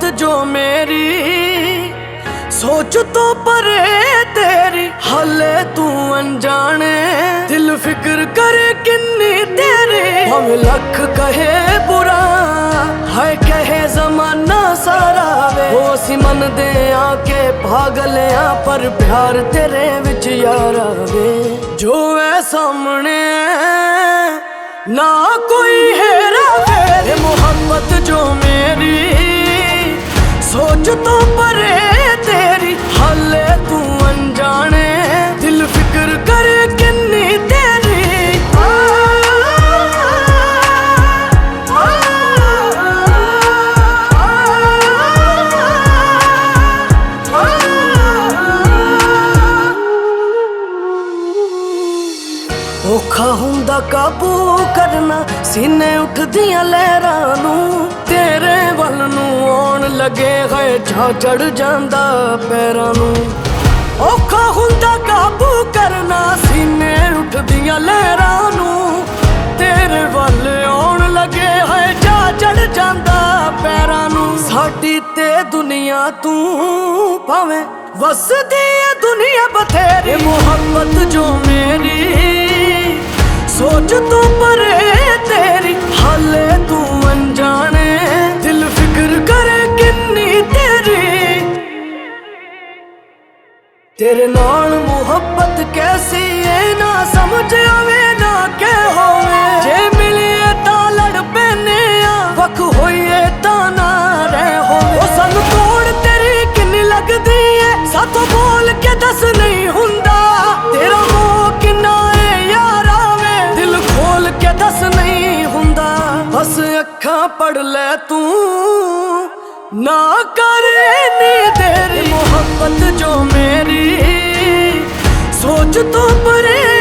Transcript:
मोहब्बत जो मेरी सोच तो परे तेरी, हले तू अनजाने दिल फिक्र करे किन्नी तेरी। भावें लख कहे बुरा है कहे जमाना सारा वे, वो असी मन दे आके पागल आ पर प्यार तेरे विच यारा वे। जो है सामने ना कोई हेरा फेरे, मोहब्बत जो मेरी सोच तो परे तेरी, हले तू अनजाने दिल फिक्र करे किन्नी तेरी। औखा हुंदा काबू करना सीने उठदियां लहरां नूं, तेरे वल नूं आउण लगे है जा चढ़ जांदा पैरां नूं। औखा हुंदा काबू करना सीने उठदियां लहरां नूं, तेरे वल आउण लगे है जा चढ़ जांदा पैरां नूं। साडी ते दुनिया तू भावें वसदी है दुनिया बथेरी, मोहब्बत जो मेरी सोच तो परे तेरी, हाले तू अनजाने दिल फिक्र करे किन्नी तेरी। तेरे नाल मुहब्बत कैसी है ना समझ आवे ना के होवे, जे मिलिए तां लड़ पैने आ वख होइए तां ना रह होवे। ओ सानू तोड़ तेरी किन्नी लगदी है साथों बोल के दस नहीं हुंदा, तेरा मोह किन्ना है यारा वे दिल खोल के दस नहीं हुंदा। बस अखां पढ़ ले तू ना कर नी तेरी, मोहब्बत जो मेरी सोच तो परे